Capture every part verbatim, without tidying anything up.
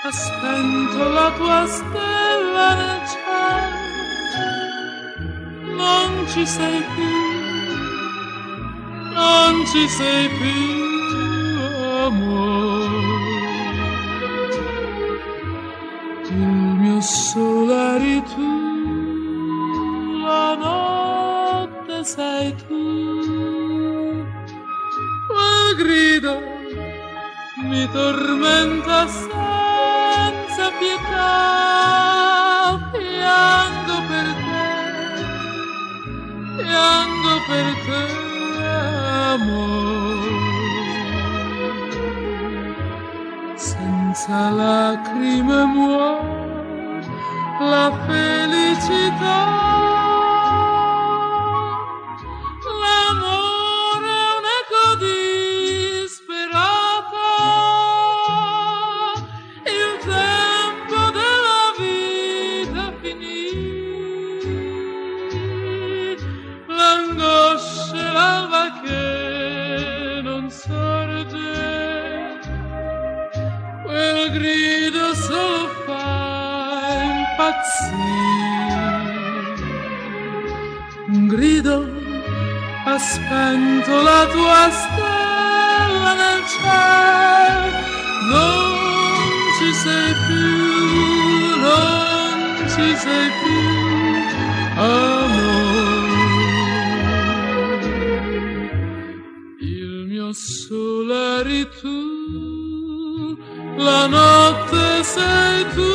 ha spento la tua stella nel cielo, non ci sei più, non ci sei più, amore. Il mio sole eri tu, la notte sei tu, quel grido mi tormenta senza pietà, piango per te, piango per te, amore, senza lacrime muore la felicità. L'amore è un'eco disperata, il tempo della vita finì, l'angoscia e l'alba che non sorge, quel grido solo fa impazzire, un grido ha spento la tua stella nel cielo, non ci sei più, non ci sei più, amore. Il mio sole eri tu, la notte sei tu,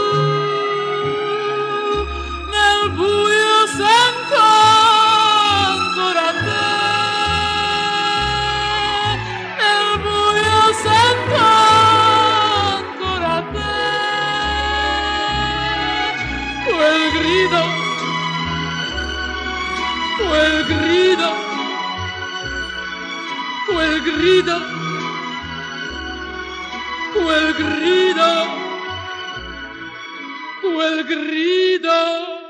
nel buio sento ancora te, nel buio sento ancora te, quel grido, quel grido, quel grido, quel grido, quel grido.